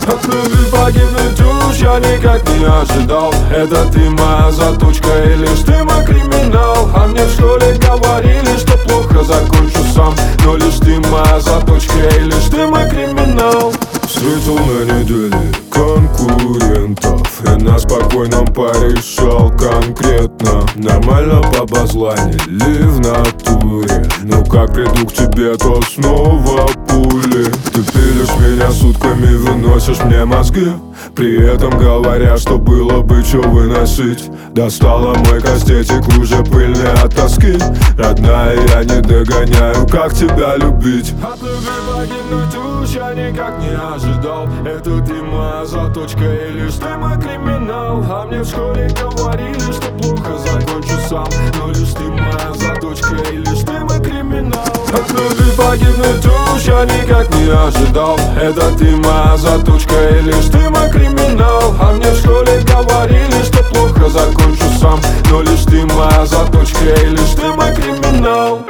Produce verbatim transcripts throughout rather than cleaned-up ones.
От любви погибнуть уж я никак не ожидал. Это ты моя заточка и лишь ты мой криминал. А мне в школе говорили, что плохо закончу сам, но лишь ты моя заточка и лишь ты мой криминал. Встретил на неделе конкурентов и на спокойном порешал конкретно. Нормально побазланили в натуре, но как приду к тебе, то снова пули. Ты пилишь меня сутками, выносишь мне мозги, при этом говоря, что было бы чё выносить. Достала мой кастетик, уже пыльный от тоски. Родная, я не догоняю, как тебя любить. От любви погибнуть уж я никак не ожидал. Это ты моя заточка и лишь ты мой криминал. А мне в школе говорили, что плохо закончу сам, но лишь ты моя заточка и лишь ты мой криминал. От любви погибнуть уж я никак не ожидал. Это ты моя заточка и лишь ты мой криминал. А мне в школе говорили, что плохо закончу сам, но лишь ты моя заточка и лишь ты мой криминал.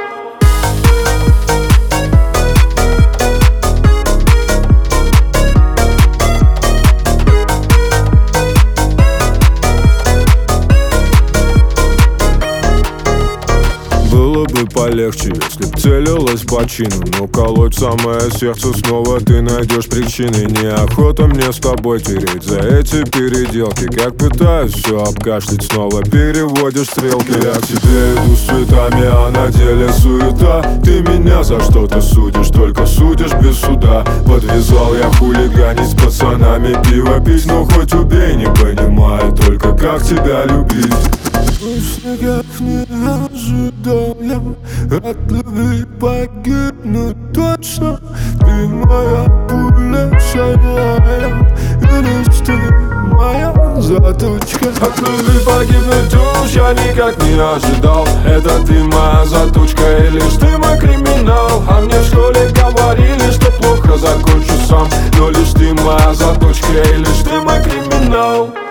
Было бы полегче, если б целилась по чину, но колоть самое сердце снова ты найдешь причины. Неохота мне с тобой тереть за эти переделки. Как пытаюсь все обкашлять, снова переводишь стрелки. Я к тебе иду с цветами, а на деле суета. Ты меня за что-то судишь, только судишь без суда. Подвязал я хулиганить с пацанами, пиво пить, но хоть убей, не понимаю только как тебя любить. Никак не ожидал я от любви погибнуть точно. Ты моя пуля шальная, и лишь ты моя заточка. От любви погибнуть уж я никак не ожидал. Это ты моя заточка и лишь ты мой криминал. А мне в школе говорили, что плохо закончу сам, но лишь ты моя заточка и лишь ты мой криминал.